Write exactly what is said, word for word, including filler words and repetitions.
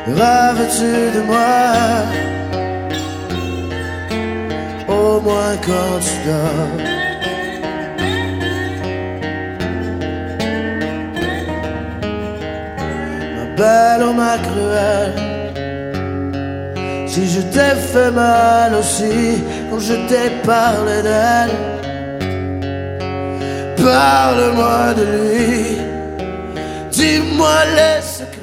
Rêves-tu de moi? Au moins quand tu dors. Ma belle ou ma cruelle, si je t'ai fait mal aussi quand je t'ai parlé d'elle, parle-moi de lui, dis-moi les secrets